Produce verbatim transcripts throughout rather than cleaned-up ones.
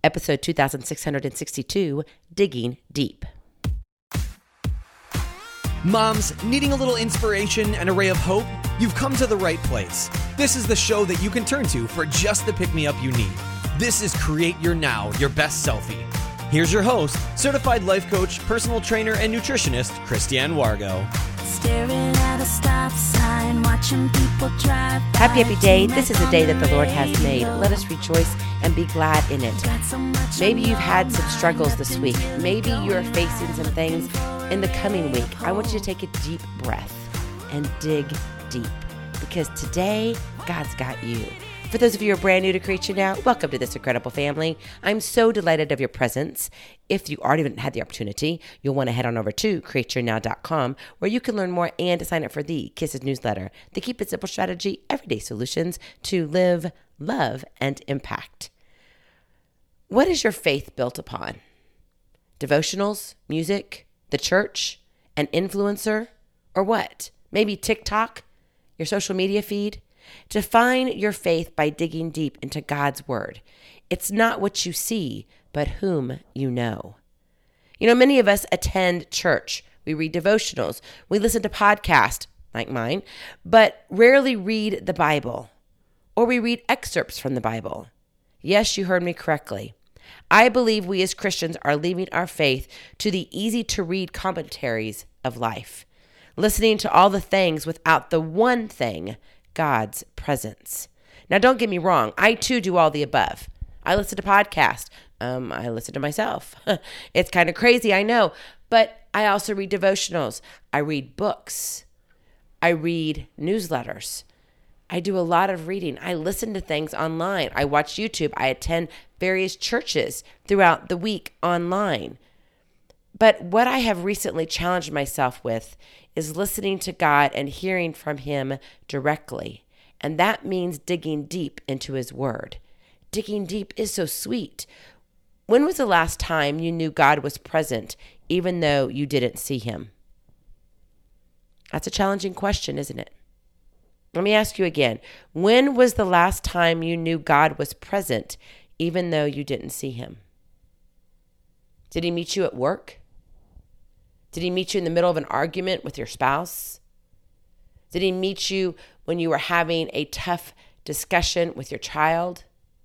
episode two thousand six hundred sixty-two, Digging Deep. Moms, needing a little inspiration and a ray of hope? You've come to the right place. This is the show that you can turn to for just the pick-me-up you need. This is Create Your Now, Your Best Selfie. Here's your host, certified life coach, personal trainer, and nutritionist, Christiane Wargo. Staring at a stop sign, watching people drive by. Happy, happy day. This is a day that the Lord has made. Let us rejoice and be glad in it. Maybe you've had some struggles this week. Maybe you're facing some things in the coming week. I want you to take a deep breath and dig deep, because today, God's got you. For those of you who are brand new to Create Your Now, welcome to this incredible family. I'm so delighted of your presence. If you already haven't had the opportunity, you'll want to head on over to create your now dot com, where you can learn more and to sign up for the Kisses newsletter, the Keep It Simple strategy, everyday solutions to live, love, and impact. What is your faith built upon? Devotionals, music, the church, an influencer, or what? Maybe TikTok, your social media feed? Define your faith by digging deep into God's word. It's not what you see, but whom you know. You know, many of us attend church. We read devotionals. We listen to podcasts like mine, but rarely read the Bible. Or we read excerpts from the Bible. Yes, you heard me correctly. I believe we as Christians are leaving our faith to the easy-to-read commentaries of life, listening to all the things without the one thing, God's presence. Now, don't get me wrong. I, too, do all the above. I listen to podcasts. Um, I listen to myself. It's kind of crazy, I know. But I also read devotionals. I read books. I read newsletters. I do a lot of reading. I listen to things online. I watch YouTube. I attend various churches throughout the week online. But what I have recently challenged myself with is listening to God and hearing from Him directly. And that means digging deep into His Word. Digging deep is so sweet. When was the last time you knew God was present, even though you didn't see Him? That's a challenging question, isn't it? Let me ask you again. When was the last time you knew God was present, even though you didn't see Him? Did He meet you at work? Did He meet you in the middle of an argument with your spouse? Did He meet you when you were having a tough discussion with your child?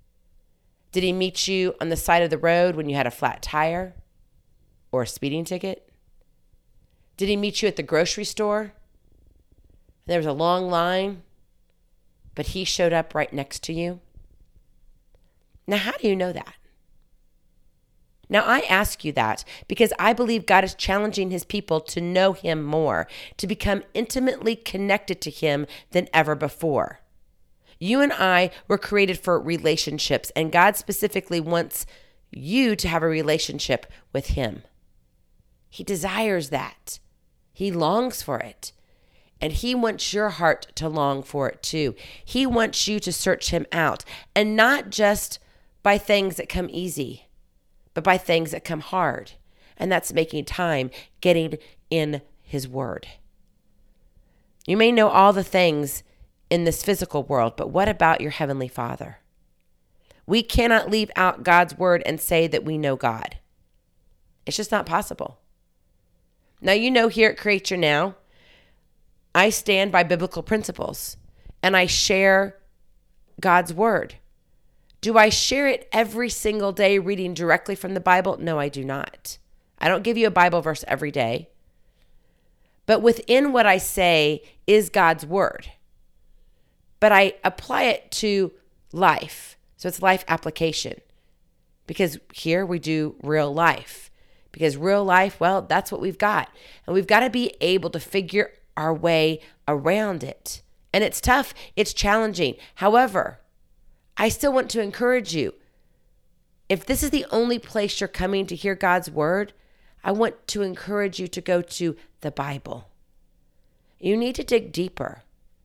Did He meet you on the side of the road when you had a flat tire or a speeding ticket? Did He meet you at the grocery store? There was a long line, but He showed up right next to you. Now, how do you know that? Now, I ask you that because I believe God is challenging His people to know Him more, to become intimately connected to Him than ever before. You and I were created for relationships, and God specifically wants you to have a relationship with Him. He desires that. He longs for it. And He wants your heart to long for it too. He wants you to search Him out, and not just by things that come easy, but by things that come hard. And that's making time, getting in His Word. You may know all the things in this physical world, but what about your Heavenly Father? We cannot leave out God's Word and say that we know God. It's just not possible. Now, you know, here at Create Your Now, I stand by biblical principles and I share God's Word. Do I share it every single day reading directly from the Bible? No, I do not. I don't give you a Bible verse every day. But within what I say is God's Word. But I apply it to life. So it's life application. Because here we do real life. Because real life, well, that's what we've got. And we've got to be able to figure our way around it. And it's tough. It's challenging. However, I still want to encourage you. If this is the only place you're coming to hear God's Word, I want to encourage you to go to the Bible. You need to dig deeper.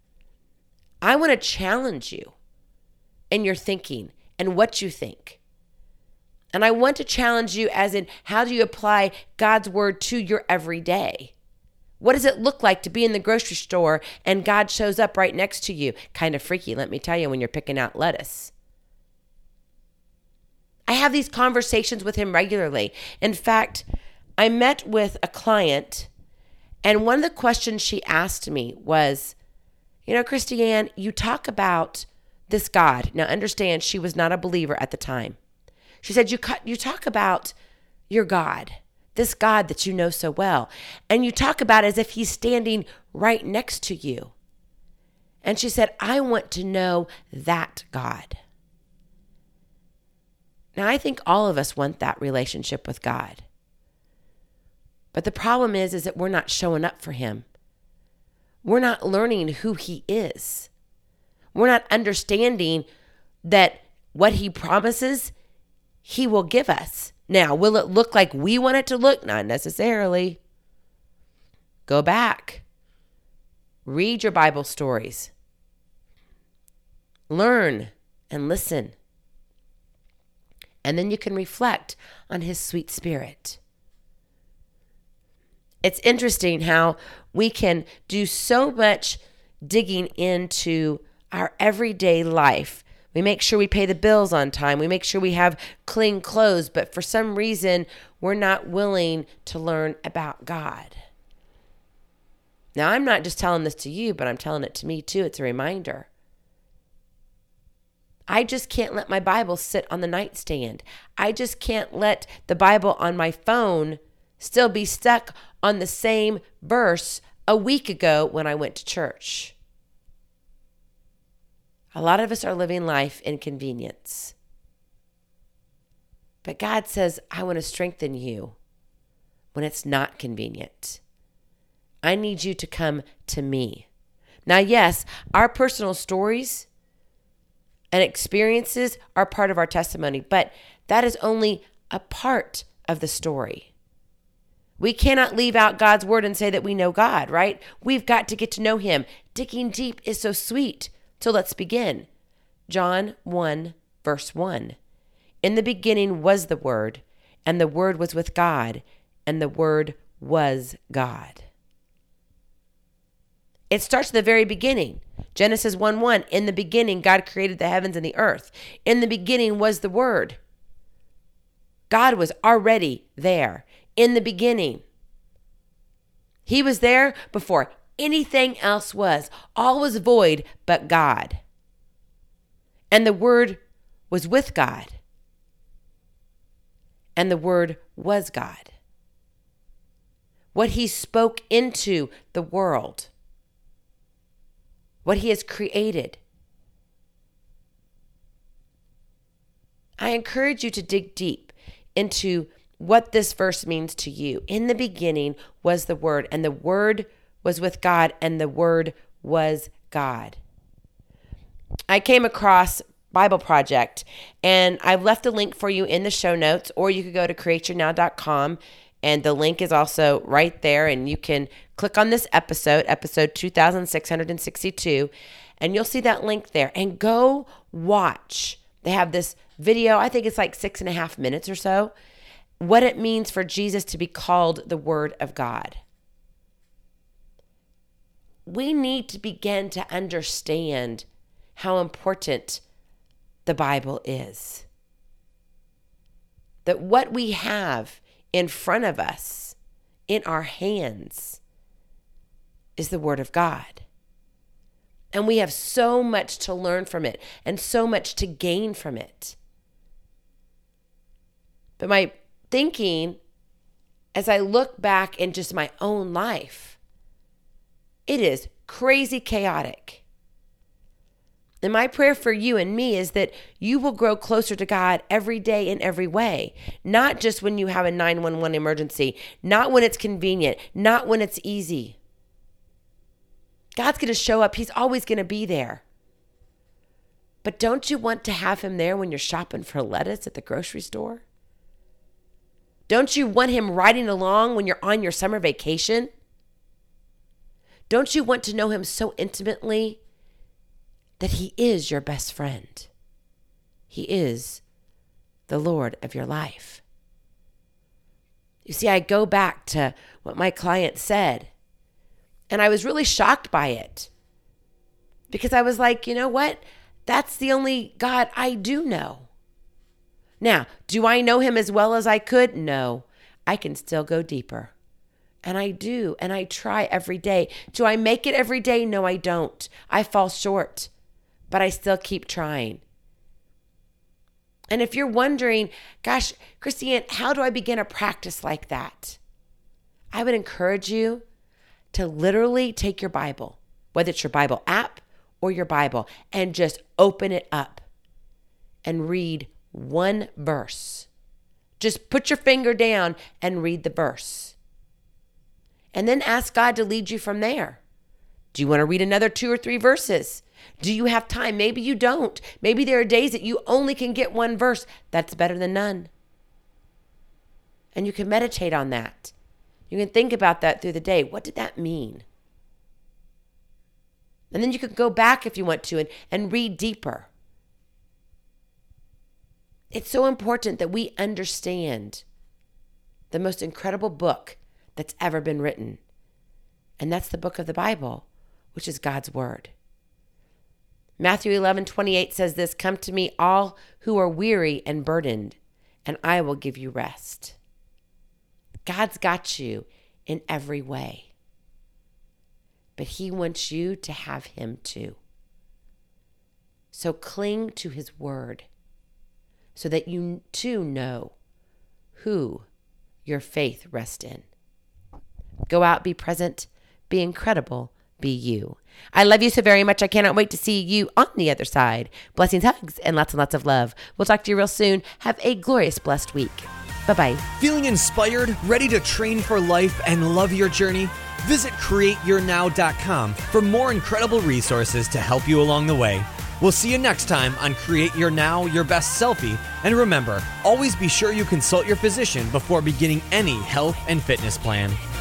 I want to challenge you in your thinking and what you think. And I want to challenge you as in, how do you apply God's Word to your everyday? What does it look like to be in the grocery store and God shows up right next to you? Kind of freaky, let me tell you, when you're picking out lettuce. I I have these conversations with him regularly. In fact, I met with a client, and one of the questions she asked me was, you know, Christiane, you talk about this God. Now, understand, she was not a believer at the time. She said, you, you talk about your God, this God that you know so well, and you talk about it as if he's standing right next to you. And she said, I want to know that God. Now, I think all of us want that relationship with God. But the problem is, is that we're not showing up for him. We're not learning who he is. We're not understanding that what he promises, he will give us. Now, will it look like we want it to look? Not necessarily. Go back. Read your Bible stories. Learn and listen. And then you can reflect on his sweet spirit. It's interesting how we can do so much digging into our everyday life. We make sure we pay the bills on time. We make sure we have clean clothes, but for some reason, we're not willing to learn about God. Now, I'm not just telling this to you, but I'm telling it to me too. It's a reminder. I just can't let my Bible sit on the nightstand. I just can't let the Bible on my phone still be stuck on the same verse a week ago when I went to church. A lot of us are living life in convenience. But God says, I want to strengthen you when it's not convenient. I need you to come to me. Now, yes, our personal stories and experiences are part of our testimony, but that is only a part of the story. We cannot leave out God's word and say that we know God, right? We've got to get to know him. Digging deep is so sweet. So let's begin. John one, verse one. In the beginning was the Word, and the Word was with God, and the Word was God. It starts at the very beginning. Genesis one one. In the beginning, God created the heavens and the earth. In the beginning was the Word. God was already there. In the beginning. He was there before anything else was. All was void but God. And the Word was with God. And the Word was God. What he spoke into the world. What he has created. I encourage you to dig deep into what this verse means to you. In the beginning was the Word, and the Word was with God, and the Word was God. I came across Bible Project, and I've left a link for you in the show notes, or you could go to create your now dot com, and the link is also right there, and you can click on this episode, episode two thousand six hundred sixty-two, and you'll see that link there, and go watch. They have this video, I think it's like six and a half minutes or so, what it means for Jesus to be called the Word of God. We need to begin to understand how important the Bible is. That what we have in front of us, in our hands, is the Word of God. And we have so much to learn from it and so much to gain from it. But my thinking, as I look back in just my own life, it is crazy chaotic. And my prayer for you and me is that you will grow closer to God every day in every way. Not just when you have a nine one one emergency, not when it's convenient, not when it's easy. God's going to show up. He's always going to be there. But don't you want to have him there when you're shopping for lettuce at the grocery store? Don't you want him riding along when you're on your summer vacation? Don't you want to know him so intimately that he is your best friend? He is the Lord of your life. You see, I go back to what my client said, and I was really shocked by it because I was like, you know what? That's the only God I do know. Now, do I know him as well as I could? No, I can still go deeper. And I do, and I try every day. Do I make it every day? No, I don't. I fall short, but I still keep trying. And if you're wondering, gosh, Christiane, how do I begin a practice like that? I would encourage you to literally take your Bible, whether it's your Bible app or your Bible, and just open it up and read one verse. Just put your finger down and read the verse. And then ask God to lead you from there. Do you want to read another two or three verses? Do you have time? Maybe you don't. Maybe there are days that you only can get one verse. That's better than none. And you can meditate on that. You can think about that through the day. What did that mean? And then you can go back if you want to and, and read deeper. It's so important that we understand the most incredible book that's ever been written. And that's the book of the Bible, which is God's word. Matthew eleven twenty-eight says this, "Come to me all who are weary and burdened, and I will give you rest." God's got you in every way. But he wants you to have him too. So cling to his word so that you too know who your faith rests in. Go out, be present, be incredible, be you. I love you so very much. I cannot wait to see you on the other side. Blessings, hugs, and lots and lots of love. We'll talk to you real soon. Have a glorious, blessed week. Bye-bye. Feeling inspired, ready to train for life, and love your journey? Visit create your now dot com for more incredible resources to help you along the way. We'll see you next time on Create Your Now, Your Best Selfie. And remember, always be sure you consult your physician before beginning any health and fitness plan.